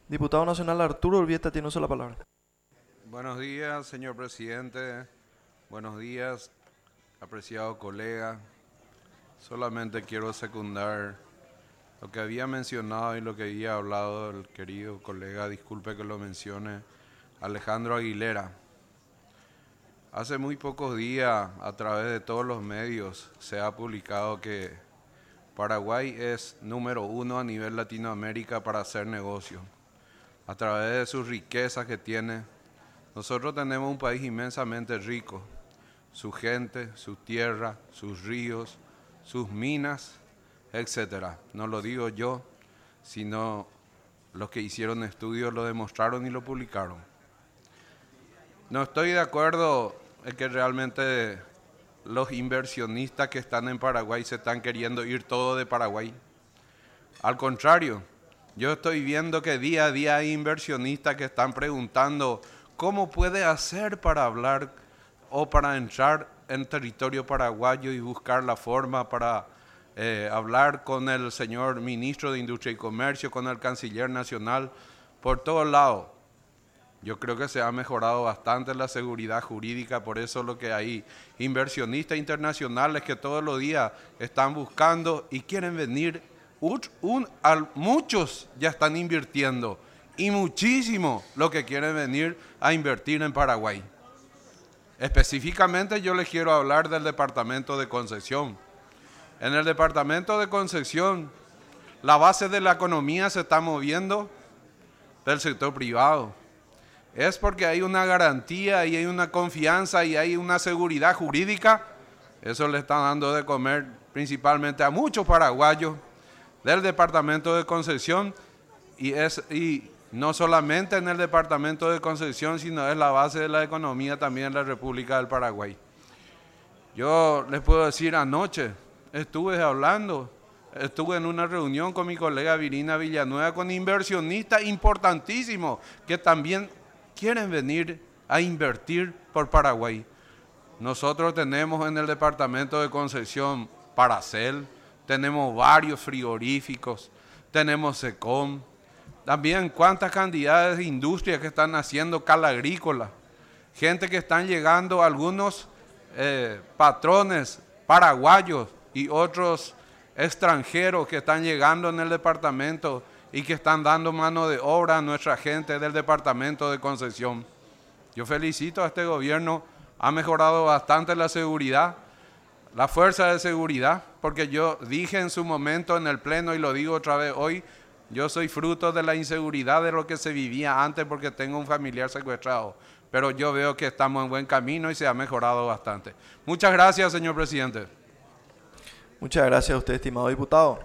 Diputado Nacional Arturo Urbieta tiene uso la palabra. Buenos días, señor presidente. Buenos días, apreciado colega. Solamente quiero secundar lo que había mencionado y lo que había hablado el querido colega, disculpe que lo mencione, Alejandro Aguilera. Hace muy pocos días, a través de todos los medios, se ha publicado que Paraguay es número 1 a nivel Latinoamérica para hacer negocio. A través de sus riquezas que tiene, nosotros tenemos un país inmensamente rico. Su gente, su tierra, sus ríos, sus minas, etc. No lo digo yo, sino los que hicieron estudios lo demostraron y lo publicaron. No estoy de acuerdo en que realmente los inversionistas que están en Paraguay se están queriendo ir todo de Paraguay. Al contrario, yo estoy viendo que día a día hay inversionistas que están preguntando cómo puede hacer para hablar o para entrar en territorio paraguayo y buscar la forma para hablar con el señor ministro de Industria y Comercio, con el canciller nacional, por todos lados. Yo creo que se ha mejorado bastante la seguridad jurídica, por eso lo que hay inversionistas internacionales que todos los días están buscando y quieren venir. Muchos ya están invirtiendo y muchísimo lo que quieren venir a invertir en Paraguay. Específicamente yo les quiero hablar del departamento de Concepción. En el departamento de Concepción, la base de la economía se está moviendo del sector privado. Es porque hay una garantía y hay una confianza y hay una seguridad jurídica. Eso le está dando de comer principalmente a muchos paraguayos del departamento de Concepción y no solamente en el departamento de Concepción, sino es la base de la economía también en la República del Paraguay. Yo les puedo decir, anoche estuve en una reunión con mi colega Virina Villanueva con inversionistas importantísimos que también quieren venir a invertir por Paraguay. Nosotros tenemos en el departamento de Concepción Paracel, tenemos varios frigoríficos, tenemos Secom, también cuántas cantidades de industrias que están haciendo cal agrícola, gente que están llegando, algunos patrones paraguayos y otros extranjeros que están llegando en el departamento y que están dando mano de obra a nuestra gente del departamento de Concepción. Yo felicito a este gobierno, ha mejorado bastante la seguridad, la fuerza de seguridad, porque yo dije en su momento en el pleno y lo digo otra vez hoy, yo soy fruto de la inseguridad de lo que se vivía antes porque tengo un familiar secuestrado, pero yo veo que estamos en buen camino y se ha mejorado bastante. Muchas gracias, señor presidente. Muchas gracias a usted, estimado diputado.